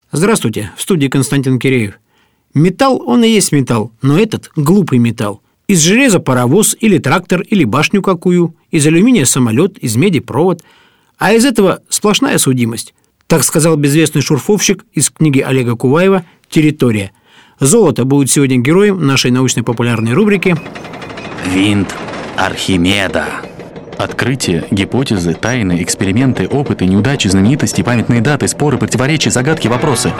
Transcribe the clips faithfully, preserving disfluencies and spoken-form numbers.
Здравствуйте, в студии Константин Киреев. Металл, он и есть металл, но этот глупый металл. Из железа паровоз или трактор, или башню какую, из алюминия самолет, из меди провод. А из этого сплошная судимость. Так сказал безвестный шурфовщик из книги Олега Куваева «Территория». Золото будет сегодня героем нашей научно-популярной рубрики «Винт Архимеда». Открытия, гипотезы, тайны, эксперименты, опыты, неудачи, знаменитости, памятные даты, споры, противоречия, загадки, вопросы.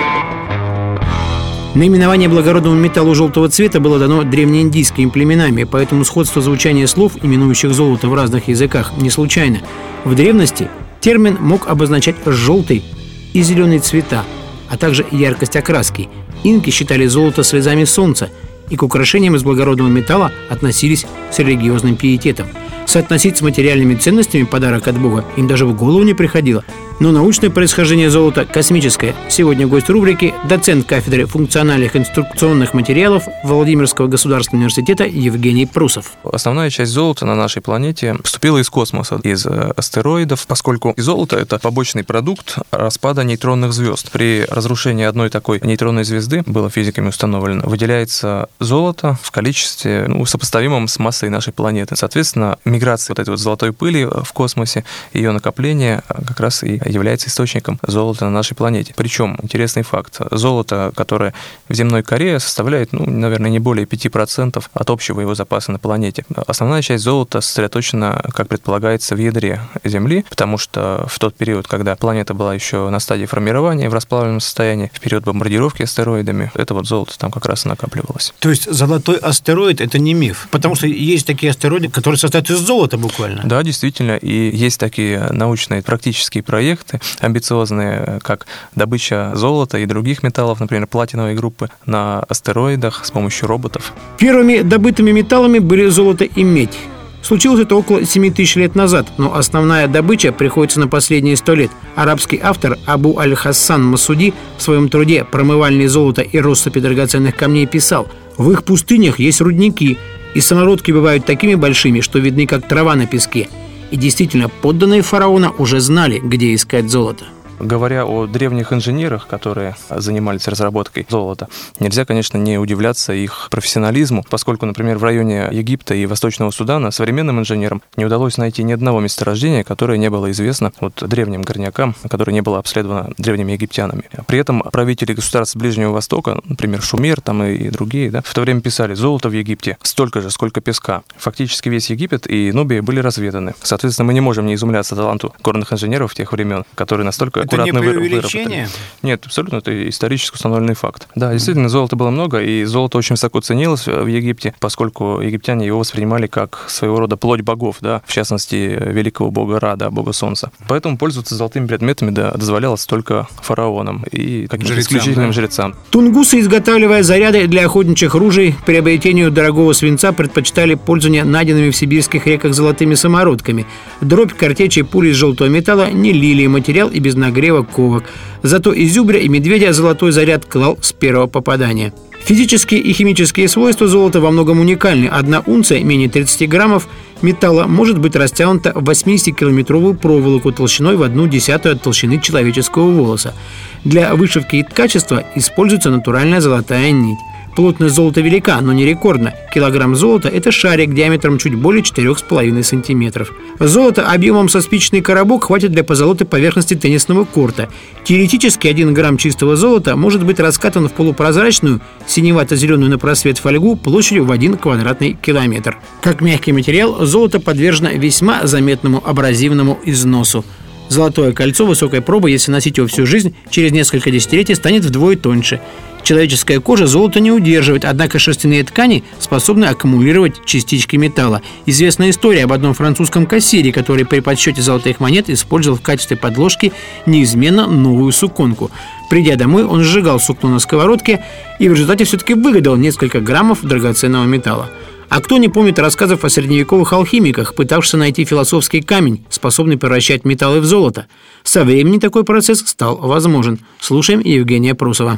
Наименование благородному металлу желтого цвета было дано древнеиндийскими племенами, поэтому сходство звучания слов, именующих золото в разных языках, не случайно. В древности термин мог обозначать желтый и зеленый цвета, а также яркость окраски. Инки считали золото слезами солнца и к украшениям из благородного металла относились с религиозным пиететом. Соотносить с материальными ценностями подарок от Бога им даже в голову не приходило. Но научное происхождение золота космическое. Сегодня гость рубрики – доцент кафедры функциональных инструкционных материалов Владимирского государственного университета Евгений Прусов. Основная часть золота на нашей планете поступила из космоса, из астероидов, поскольку золото – это побочный продукт распада нейтронных звезд. При разрушении одной такой нейтронной звезды, было физиками установлено, выделяется золото в количестве, ну, сопоставимом с массой нашей планеты. Соответственно, миграция вот этой вот золотой пыли в космосе, ее накопление как раз и является источником золота на нашей планете. Причем, интересный факт, золото, которое в земной коре, составляет, ну, наверное, не более пяти процентов от общего его запаса на планете. Основная часть золота сосредоточена, как предполагается, в ядре Земли, потому что в тот период, когда планета была еще на стадии формирования, в расплавленном состоянии, в период бомбардировки астероидами, это вот золото там как раз и накапливалось. То есть золотой астероид – это не миф? Потому что есть такие астероиды, которые состоят из золота буквально. Да, действительно, и есть такие научные практические проекты, амбициозные, как добыча золота и других металлов, например, платиновой группы на астероидах с помощью роботов. Первыми добытыми металлами были золото и медь. Случилось это около семи тысяч лет назад, но основная добыча приходится на последние сто лет. Арабский автор Абу аль-Хасан Масуди в своем труде «Промывальные золото и россыпи драгоценных камней» писал: «В их пустынях есть рудники, и самородки бывают такими большими, что видны как трава на песке». И действительно, подданные фараона уже знали, где искать золото. Говоря о древних инженерах, которые занимались разработкой золота, нельзя, конечно, не удивляться их профессионализму, поскольку, например, в районе Египта и Восточного Судана современным инженерам не удалось найти ни одного месторождения, которое не было известно вот древним горнякам, которое не было обследовано древними египтянами. При этом правители государств Ближнего Востока, например, Шумер там и, и другие, да, в то время писали: золото в Египте столько же, сколько песка. Фактически весь Египет и Нубия были разведаны. Соответственно, мы не можем не изумляться таланту горных инженеров тех времен, которые настолько Это аккуратно не преувеличение? Нет, абсолютно, это исторически установленный факт. Да, действительно, золота было много, и золото очень высоко ценилось в Египте, поскольку египтяне его воспринимали как своего рода плоть богов, да, в частности, великого бога Ра, да, бога солнца. Поэтому пользоваться золотыми предметами, да, дозволялось только фараонам и каким-то жрецам, исключительным да? жрецам. Тунгусы, изготавливая заряды для охотничьих ружей, приобретению дорогого свинца предпочитали пользование найденными в сибирских реках золотыми самородками. Дробь, картечи и пули из желтого металла не лили материал и без нагрева ковок. Зато и зубря, и медведя золотой заряд клал с первого попадания. Физические и химические свойства золота во многом уникальны. Одна унция, менее тридцати граммов, металла может быть растянута в восьмидесятикилометровую проволоку толщиной в одну десятую от толщины человеческого волоса. Для вышивки и ткачества используется натуральная золотая нить. Плотность золота велика, но не рекордна. Килограмм золота – это шарик диаметром чуть более четырёх с половиной сантиметров. Золото объемом со спичечный коробок хватит для позолоты поверхности теннисного корта. Теоретически один грамм чистого золота может быть раскатан в полупрозрачную, синевато-зеленую на просвет фольгу площадью в один квадратный километр. Как мягкий материал, золото подвержено весьма заметному абразивному износу. Золотое кольцо высокой пробы, если носить его всю жизнь, через несколько десятилетий станет вдвое тоньше. Человеческая кожа золото не удерживает, однако шерстяные ткани способны аккумулировать частички металла. Известна история об одном французском кассире, который при подсчете золотых монет использовал в качестве подложки неизменно новую суконку. Придя домой, он сжигал сукно на сковородке и в результате все-таки выгадал несколько граммов драгоценного металла. А кто не помнит рассказов о средневековых алхимиках, пытавшихся найти философский камень, способный превращать металлы в золото? Со временем такой процесс стал возможен. Слушаем Евгения Прусова.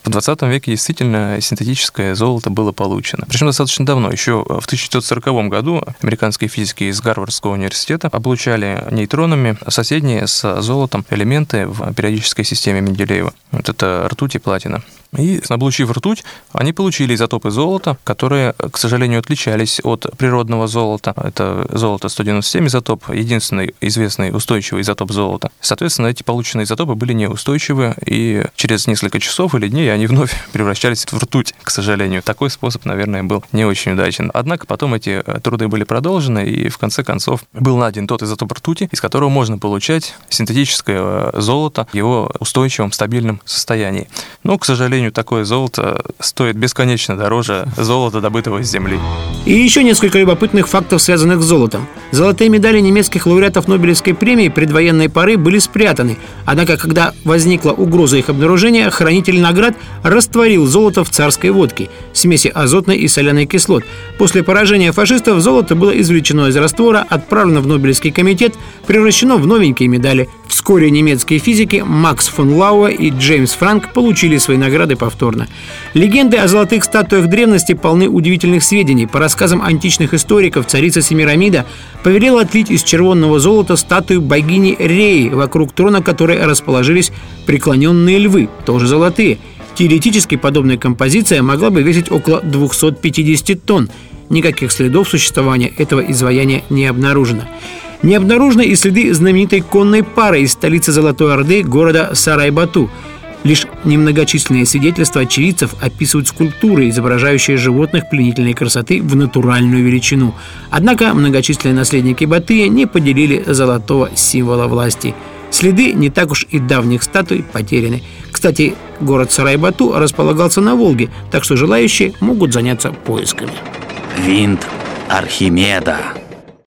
В двадцатом веке действительно синтетическое золото было получено. Причем достаточно давно. Еще в тысяча девятьсот сороковом году американские физики из Гарвардского университета облучали нейтронами соседние с золотом элементы в периодической системе Менделеева. Вот это ртуть и платина. И, облучив ртуть, они получили изотопы золота, которые, к сожалению, отличались от природного золота. Это золото сто девяносто семь изотоп, единственный известный устойчивый изотоп золота. Соответственно, эти полученные изотопы были неустойчивы, и через несколько часов или дней они вновь превращались в ртуть, к сожалению. Такой способ, наверное, был не очень удачен. Однако потом эти труды были продолжены, и в конце концов был найден тот изотоп ртути, из которого можно получать синтетическое золото в его устойчивом, стабильном состоянии. Но, к сожалению, такое золото стоит бесконечно дороже золота, добытого из земли. И еще несколько любопытных фактов, связанных с золотом. Золотые медали немецких лауреатов Нобелевской премии предвоенной поры были спрятаны. Однако, когда возникла угроза их обнаружения, хранитель наград растворил золото в царской водке, смеси азотной и соляной кислот. После поражения фашистов золото было извлечено из раствора, отправлено в Нобелевский комитет, превращено в новенькие медали. Вскоре немецкие физики Макс фон Лауэ и Джеймс Франк получили свои награды повторно. Легенды о золотых статуях древности полны удивительных сведений. По рассказам античных историков, царица Семирамида повелела отлить из червонного золота статую богини Реи, вокруг трона которой расположились преклоненные львы, тоже золотые. Теоретически подобная композиция могла бы весить около двести пятьдесят тонн. Никаких следов существования этого изваяния не обнаружено. Не обнаружены и следы знаменитой конной пары из столицы Золотой Орды, города Сарай-Бату. Лишь немногочисленные свидетельства очевидцев описывают скульптуры, изображающие животных пленительной красоты в натуральную величину. Однако многочисленные наследники Батыя не поделили золотого символа власти. Следы не так уж и давних статуй потеряны. Кстати, город Сарай-Бату располагался на Волге, так что желающие могут заняться поисками. Винт Архимеда.